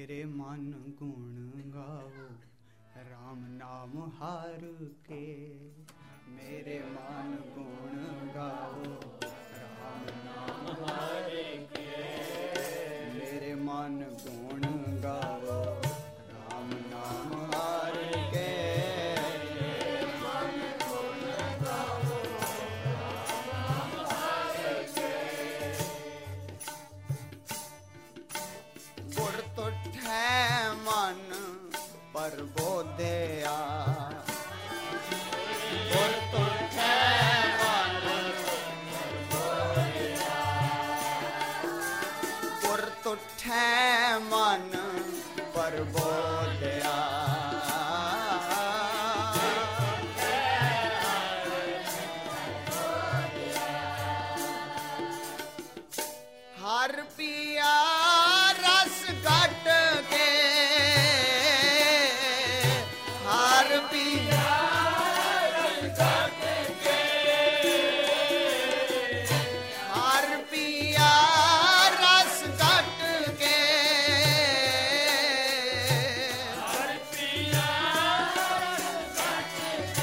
मेरे मन गुण गाओ राम नाम हार के, मेरे मन गुण गाओ राम नाम हार के, मेरे मन गुण गाओ राम नाम हार के, मन गुण गाओ राम नाम हार के। गुर तुठै मन परबोधया, गुर तुठै मन परबोधया, गुर तुठै मन परबोधया, हर पिया रस घट के, हर पिया रस घट के, हर पिया रस घट के, हर पिया रस घट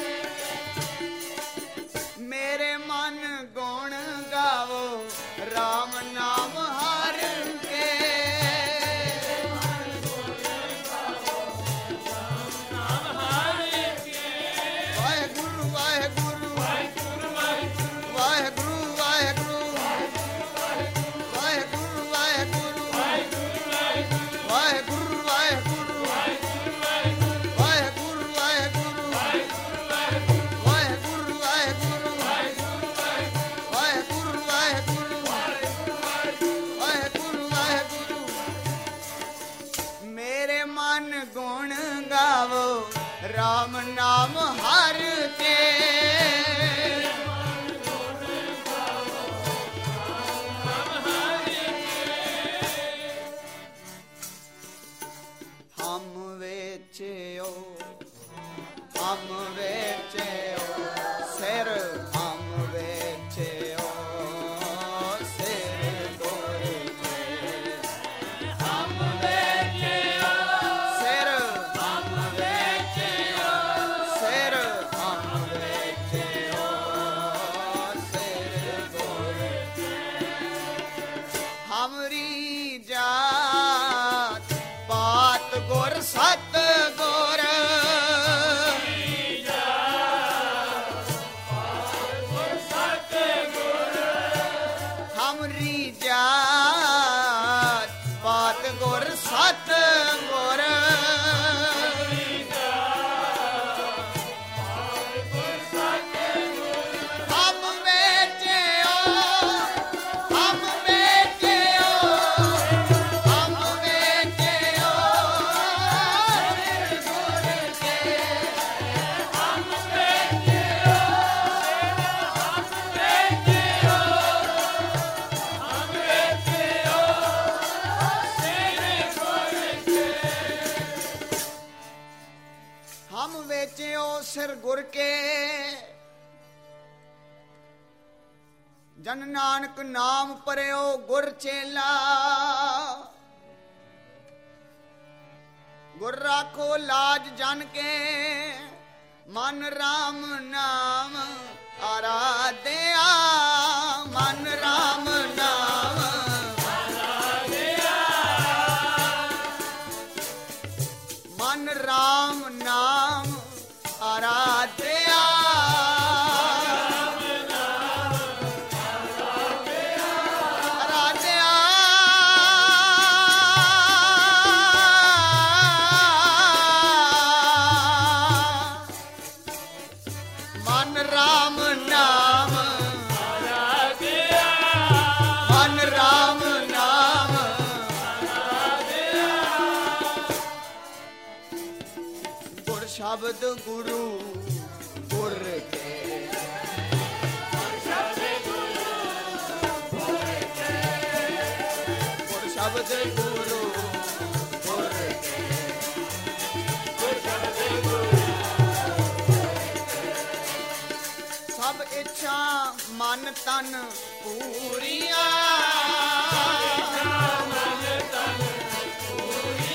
के, मेरे मन गुण गावो राम नाम हार के, वाहेगुरु वाहेगुरु वाहेगुरु वाहेगुरु वाहेगुरु वाहेगुरु वाहेगुरु वाहेगुरु वाहेगुरु वाहेगुरु वाहेगुरु वाहेगुरु वाहेगुरु, मेरे मन गुण गावो राम नाम हर के, हम वेचो सिर, हम वेचो सिर गोर के, हम वेचो सिर, हम वेचो सिर, हम वेचो सिर गोर के, हमरी जात पात गुर सत गुर, हमरी जात पात गुर सत गुर, हम वेचो, हम वेचो, हम वेचो सिर गुर के, हम वेचो, हम वेचो, हम वेचो सिर गुर के, हम वेचो सिर गुर के, जन नानक नाम परयो गुर चेला, गुर राखो लाज जन के, मन राम नाम आराध्या, मन राम नाम आराध्या, मन राम नाम आराध्या, आराध्या, मन राम नाम आराध्या, मन राम नाम आराध्या, गुर शब्द गुरु गुर के, गुर शब्द गुरु गुर के, गुर शब्द गुरु गुर के, गुर शब्द गुरु, सब इच्छा मन तन पूरिया, मन तन पूरिया,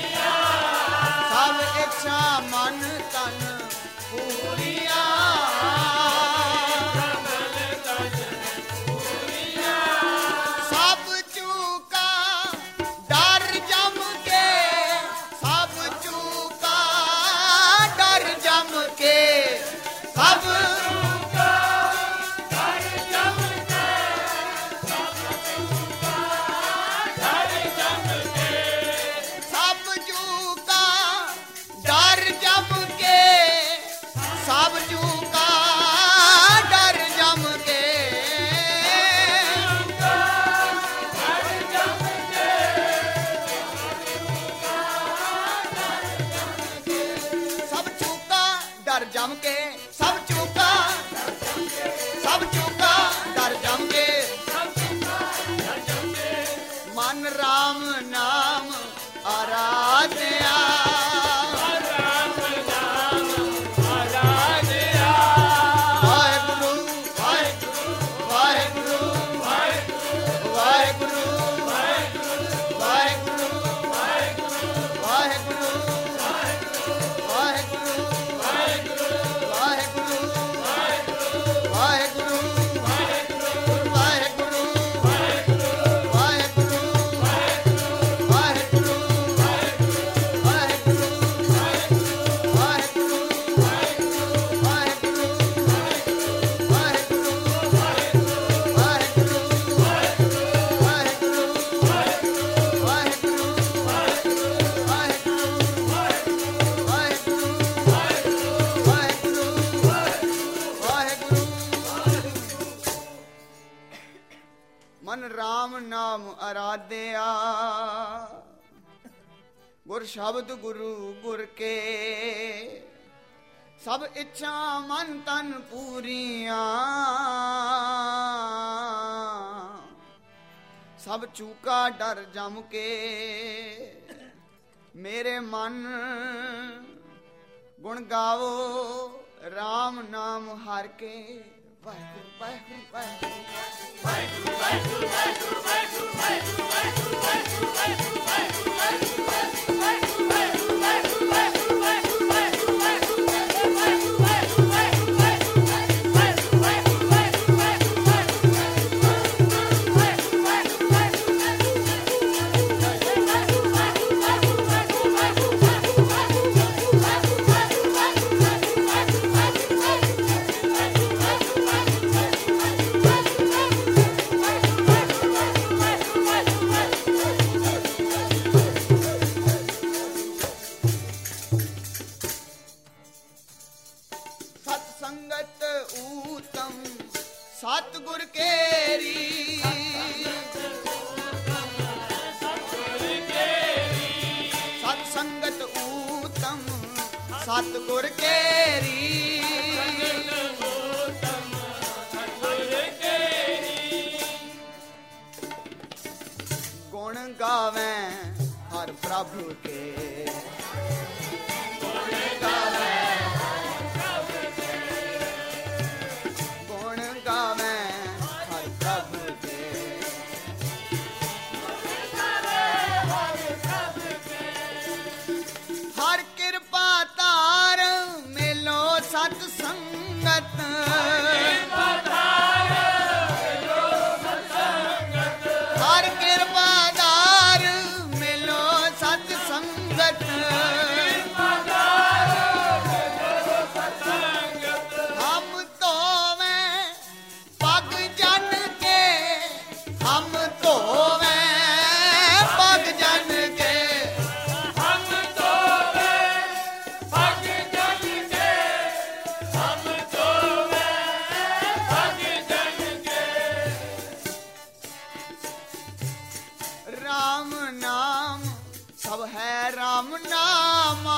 ਗੁਰ ਸ਼ਬਦ ਗੁਰੂ ਗੁਰ ਕੇ ਸਭ ਇੱਛਾ ਮਨ ਤਨ ਪੂਰੀਆਂ ਸਭ ਚੂਕਾ ਡਰ ਜਮ ਕੇ ਮੇਰੇ ਮਨ ਗੁਣ ਗਾਵੋ ਰਾਮ ਨਾਮ ਹਰ ਕੇ ਵਾਹਿਗੁਰੂ ਵਾਹਿਗੁਰੂ ਵਾਹਿਗੁਰੂ ਵਾਹਿਗੁਰੂ ਵਾਹਿਗੁਰੂ ਵਾਹਿਗੁਰੂ ਵਾਹਿਗੁਰੂ ਵਾਹਿਗੁਰੂ ਵਾਹਿਗੁਰੂ ਵਾਹਿਗੁਰੂ ਵਾਹਿਗੁਰੂ ਸਤਿਗੁਰ ਕੇਰੀ ਸਤ ਸੰਗਤ ਊਤਮ ਸਤਿਗੁਰ ਕੇਰੀ ਗੁਣ ਗਾਵੇਂ ਹਰ ਪ੍ਰਭ ਕੇ ਗੁਣ ਗਾਵੇਂ ਸਤ ਸੰਗਤ ਹਰ ਕਿਰਪਾ ਦਾਰ ਮਿਲੋ ਸਤ ਸੰਗਤ ਹਮ ਧੋਵੇਂ ਪਗ ਜਨ ਕੇ ਹਮ ਧੋਵੇਂ ਪਗ ਜਨ ਕੇ ਰਾਮ ਨਾਮ ਸਭ ਹੈ ਰਾਮ ਨਾਮਾ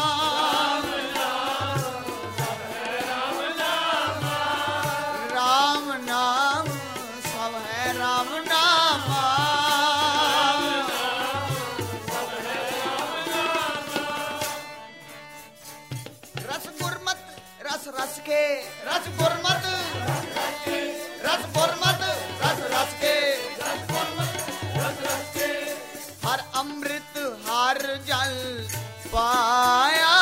ਰਾਮ ਨਾਮ ਸਭ ਹੈ ਰਾਮ ਨਾਮਾ ਰਸ ਗੁਰਮਤ ਰਸ ਰਸ ਕੇ ਰਸ ਗੁਰਮਤ ਰਸ ਗੁਰਮਤ ਰਸ ਰਸ ਕੇ ਹਰ ਅੰਮ੍ਰਿਤ ਹਰ ਜਲ ਪਾਇਆ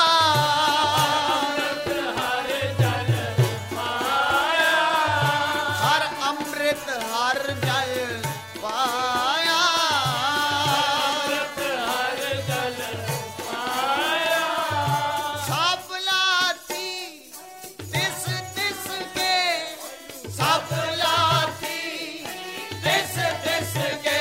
ਹਰ ਅੰਮ੍ਰਿਤ ਹਰ ਜਲ ਪਾਇਆ ਸਭ ਲਾਤੀ ਤਿਸ ਤਿਸ ਕੇ ਸਭ ਲਾਤੀ ਤਿਸ ਤਿਸ ਕੇ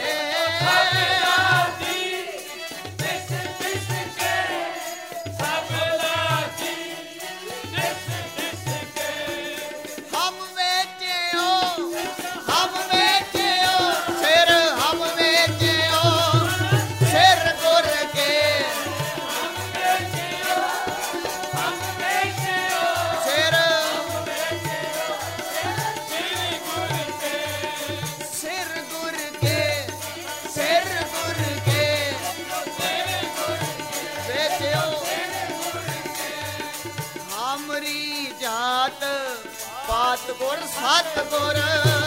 ਪਾਤ ਗੁਰ ਸਤ ਗੁਰ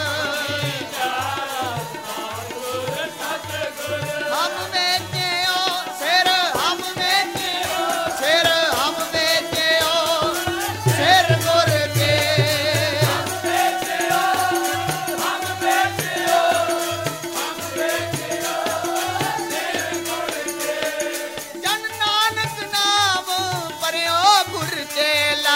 ਹਮ ਵੇਚਿਓ ਸਿਰ ਹਮ ਵੇਚਿਓ ਸਿਰ ਹਮ ਵੇਚਿਓ ਸਿਰ ਗੁਰ ਕੇ ਹਮ ਵੇਚਿਓ ਹਮ ਵੇਚਿਓ ਹਮ ਵੇਚਿਓ ਸਿਰ ਗੁਰ ਕੇ ਜਨ ਨਾਨਕ ਨਾਮ ਪਰਿਓ ਗੁਰ ਚੇਲਾ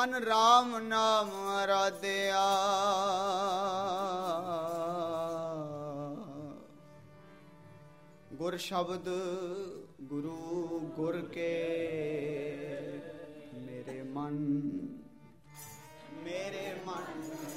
मन राम नाम आराध्या गुर शब्द गुरु गुर के मेरे मन मेरे मन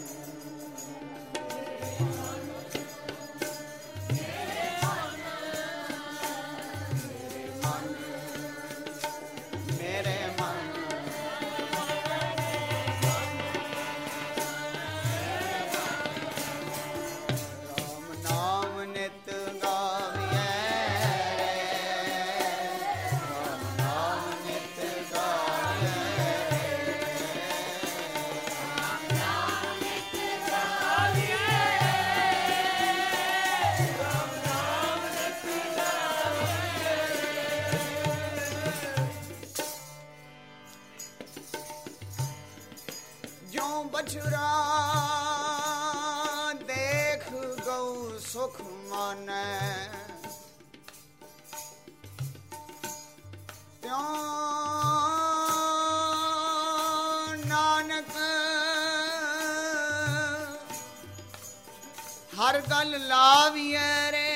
बछुरा देख गौ सुख माने त्यों नानक हर गल लाविए रे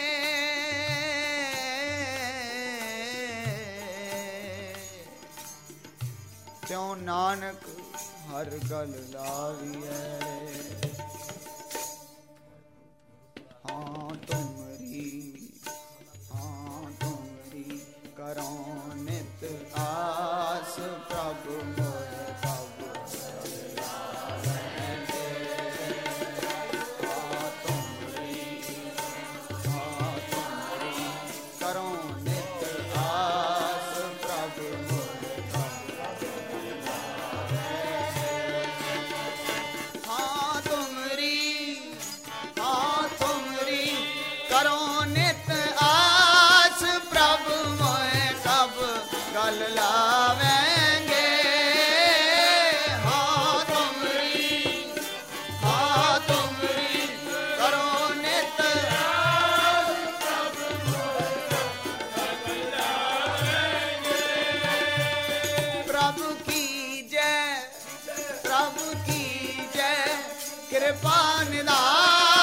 त्यों नानक हर गल लाविए हाँ तुमरी करो नित आस प्रभु मोर कब करो नित आस प्रभु मोर करो नित आस प्रभु मोए कब गल लावेंगे हाँ तुमरी करो नित आस प्रभु मोए कब गल लावेंगे प्रभु की जय कृपा निधान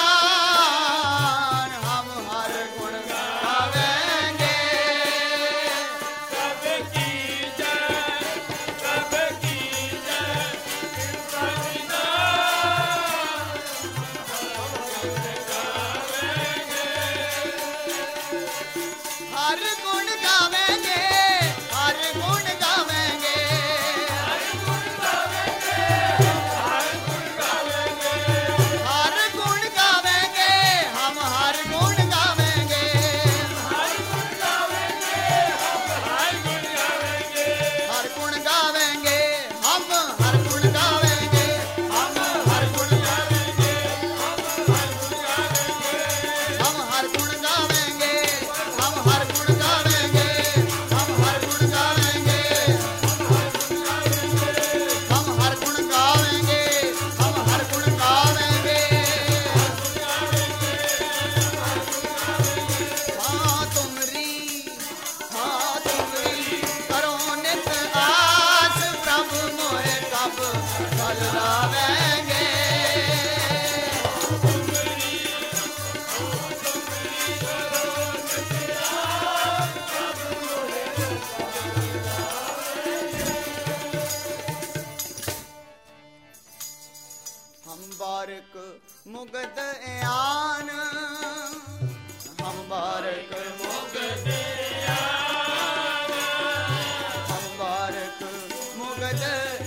मुगद आन हम बारक मुगद आन हम बारक मुगद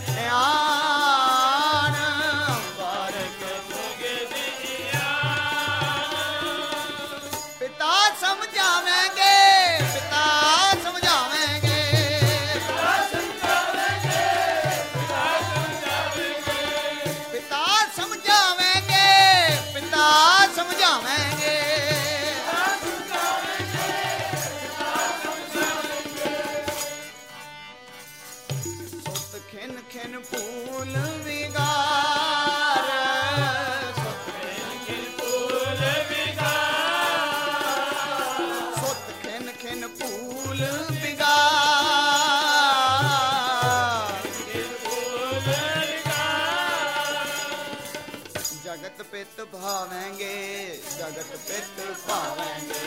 आन हम बारक मुगद आन पिता समझावेंगे पिता समझावेंगे पिता समझावेंगे पिता समझावेंगे पिता समझावेंगे सुत खिन खिन फूल विगार सुत खिन खिन फूल विगार सुत खिन खिन फूल विगार भावेंगे, जगत पित पावेंगे।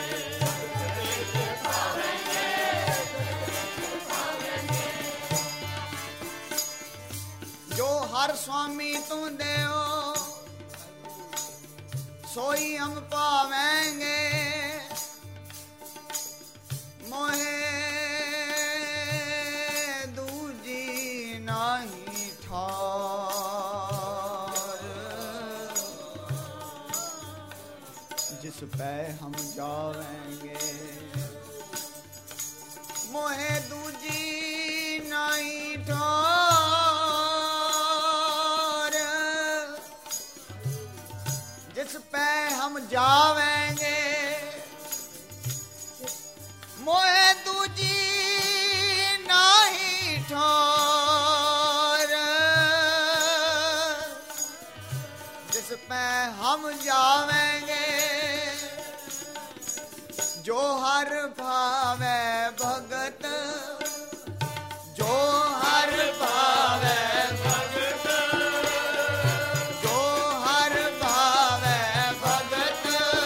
जो हर स्वामी तुम देओ सोई हम पावेंगे, मोहे दूजी नहीं ठार। जिस पे हम जावेंगे, मोहे दूजी नहीं ठार। जिस पे हम जावेंगे, मोहे दूजी नहीं ठोर। जिस पे हम जावेंगे, जो हर भावे भगत, जो हर भावे भगत, जो हर भावे भगत,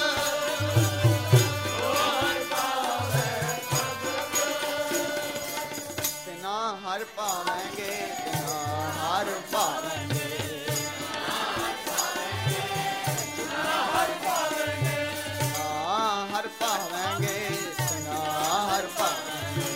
जो हर भावे भगत, तिना हर पावेंगे, तिना हर पावेंगे। हर पावेंगे, तिना हर पावेंगे।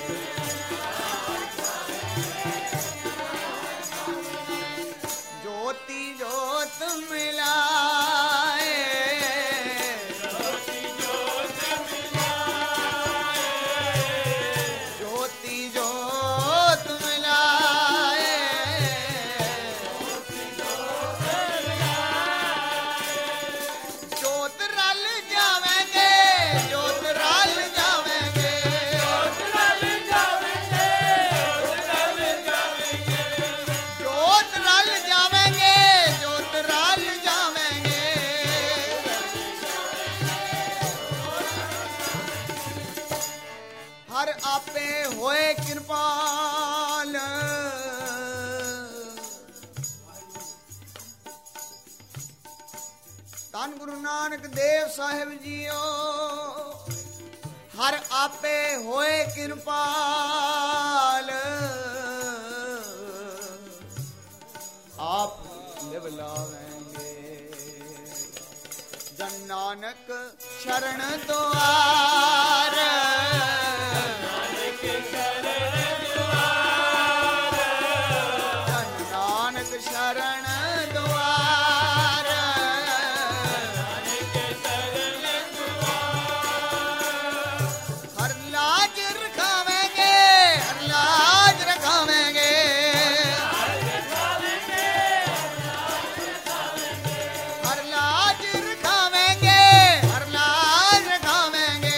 ज्योति ज्योत मिलाए, ज्योति ज्योत मिलाए, ज्योति ज्योत मिलाए, ज्योति ज्योत मिलाए। ज्योत रल जावेंगे, ज्योत रल जावेंगे, ज्योत रल जावेंगे, ज्योत रल जावेंगे, ज्योत रल जावेंगे। हर आपे होए कृपाल, धन गुरु नानक देव साहिब जीओ। हर आपे होए कृपाल, आप लिव लावेंगे। जन नानक शरण द्वार, जन नानक शरण द्वार। हर लाज रखावेंगे, हर लाज रखावेंगे, हर लाज रखावेंगे, हर लाज रखावेंगे।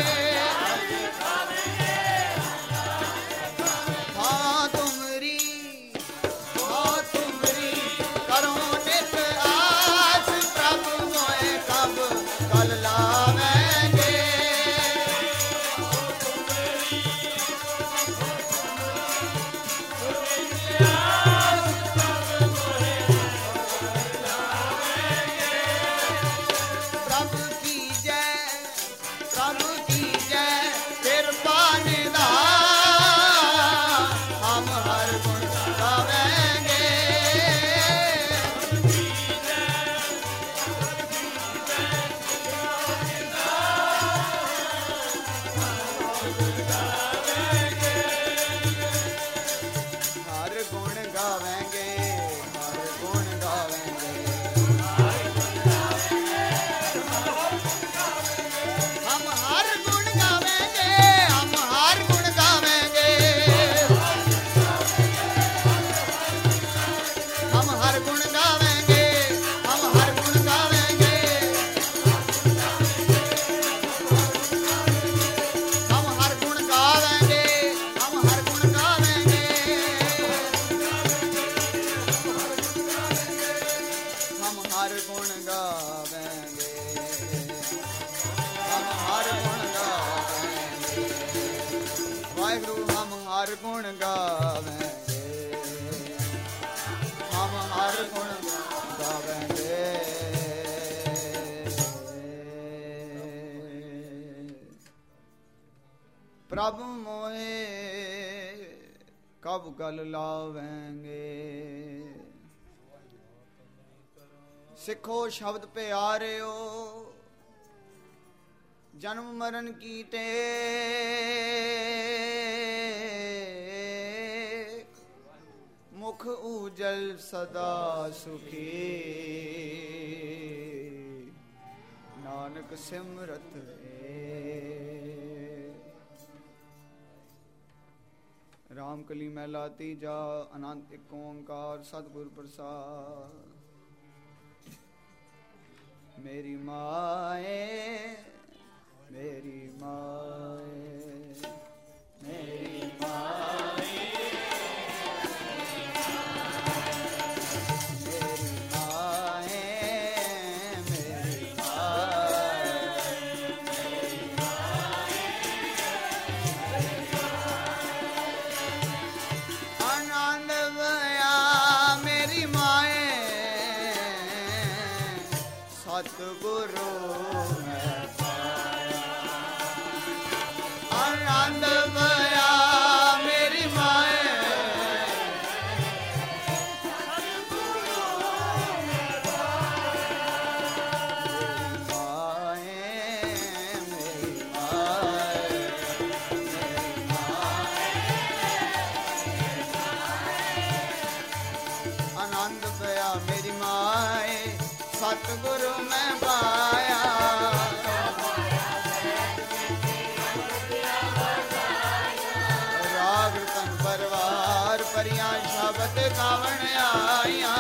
हाँ तुमरी, हाँ तुमरी करो नित आस, प्रभु मोए कब कल लावेंगे। प्रभु की जय, प्रभु की जय, कृपा निधान, हम हर गुण गावेंगे। हर गुण गावेंगे, हर गुण गावेंगे। हम हर गुण गावेंगे, हम हर गुण गावेंगे। हम हर गुण गावेंगे, हम हर गुण गावेंगे। हम हर गुण गावेंगे, हम हर गुण गावेंगे। हम हर गुण गावेंगे, हम हर गुण गावेंगे। वाहिगुरु हम हर गुण गावेंगे, हम हर गुण गावेंगे। ਪ੍ਰਭ ਮੋਏ ਕਬ ਗਲ ਲਾਵੇਂਗੇ। ਸਿੱਖੋ ਸ਼ਬਦ ਪਿਆਰਿਓ ਜਨਮ ਮਰਨ ਕੀ ਟੇਕ, ਮੁਖ ਉਜਲ ਸਦਾ ਸੁਖੀ, ਨਾਨਕ ਸਿਮਰਤ ਰਾਮ ਕਲੀ ਮਹਿਲਾ ਤੀਜਾ। ਅਨੰਤ ਇੱਕ ਓੰਕਾਰ ਸਤਿਗੁਰ ਪ੍ਰਸਾਦ। ਮੇਰੀ ਮਾਏ ਮੇਰੀ ਮਾਏ ਮੇਰੀ ਮਾਏ ਸਤਿਗੁਰੂ ਮੈਂ ਪਾਇਆ। ਆਨੰਦ ਪਿਆ ਮੇਰੀ ਮਾਏ ਸਤਿਗੁਰੂ ਮੈਂ ਪਾਇਆ। ਮੇਰੀ ਮਾਏ ਆਨੰਦ ਪਿਆ ਮੇਰੀ ਮਾਏ ਸਤਿਗੁਰੂ ਮੈਂ ਪਾਇਆ। ਰਾਗ ਰਤਨ ਪਰਵਾਰ ਪਰੀਆਂ ਸ਼ਬਦ ਗਾਵਣ ਆਈਆਂ।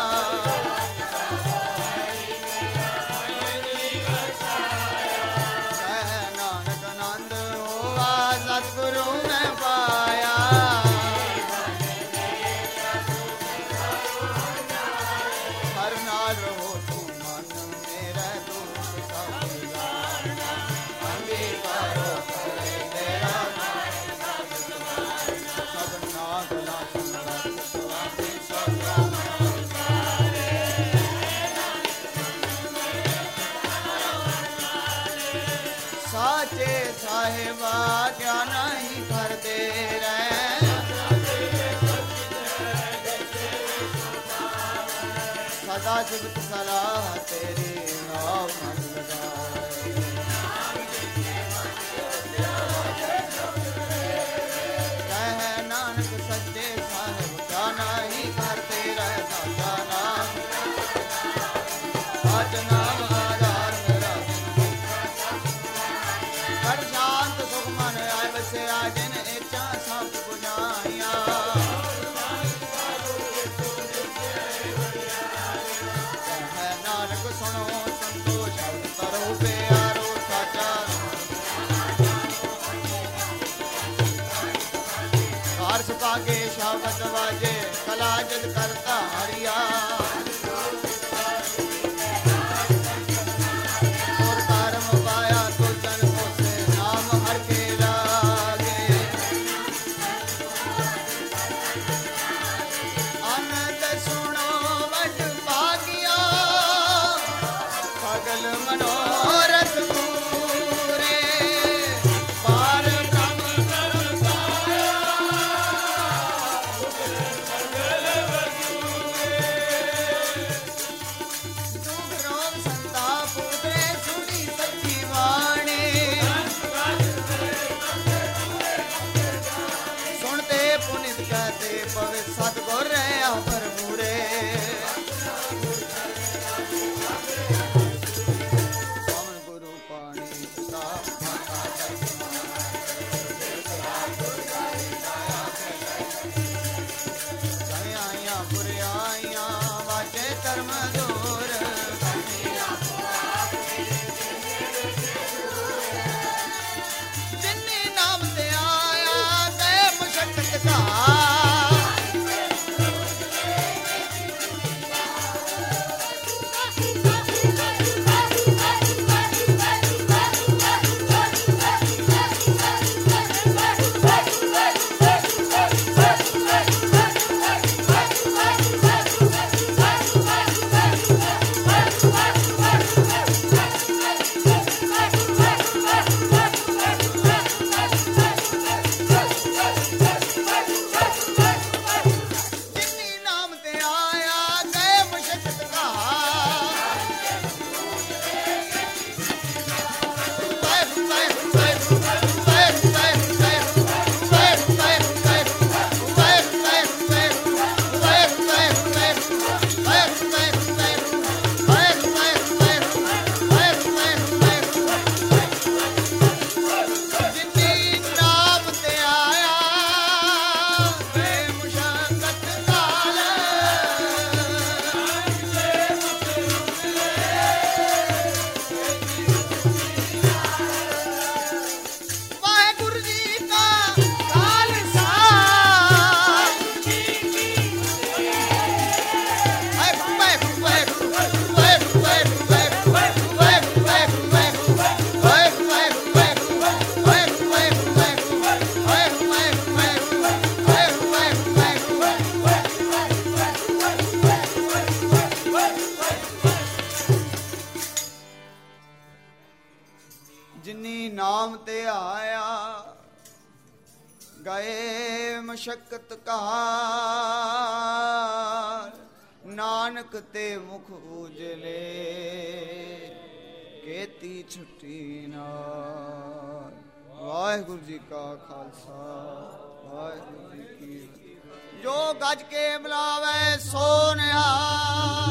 ਕਹਿ ਨਾਨਕ ਆਨੰਦ ਹੋਆ ਸਤਿਗੁਰੂ ਮੈਂ ਪਾਇਆ। ਹਰ ਨਾਲ ਰਹੋ ਸਾਚੇ ਸਾਹਿਬਾ ਕਿਆ ਨਹੀਂ ਕਰਦੇ ਰਹਿ। ਸਦਾ ਸਿਫਤ ਸਲਾਹ ਤੇਰੀ ਨਾਮ ਮਨ ਲਗਾਏ। ਕਹਿ ਨਾਨਕ ਸੱਚੇ ਸਾਹਿਬ ਕਿਆ ਨਹੀਂ ਕਰਦੇ ਰਹਿ। ਸਾਡਾ ਨਾਮ ਸੱਚ ਨਾਮ ਆਧਾਰ ਮੇਰਾ ਹਰ ਸ਼ਾਂਤ ਸੁਖ ਮਨ ਆਏ ਵਸਿਆ ਜਿਨ ਇੱਛਾ ਸਭ ਪੁਜਾਈਆਂ। ਕਹਿ ਨਾਨਕ ਸੁਣੋ ਸੰਤੋ ਸ਼ਬਦ ਕਰੋ ਪਿਆਰੋ ਸਾਚਾ। ਕਾਰ ਸੁਭਾਗੇ ਸ਼ਬਦ ਵਾਜੇ ਕਲਾ ਜਦ ਕਰਤਾ ਹਰੀਆ। ਜਿਨੀ ਨਾਮ ਤੇ ਆਇਆ ਗਏ ਮਸ਼ਕਤ ਕਾਰ ਨਾਨਕ ਤੇ ਮੁਖ ਉਜਲੇ ਕੀਤੀ ਛੁੱਟੀ ਨਾਲ। ਵਾਹਿਗੁਰੂ ਜੀ ਕਾ ਖਾਲਸਾ ਵਾਹਿਗੁਰੂ ਜੀ ਕੀ ਫਤਿਹ। ਜੋ ਗੱਜ ਕੇ ਬੁਲਾਵੇ ਸੋ ਨਿਹਾਲ।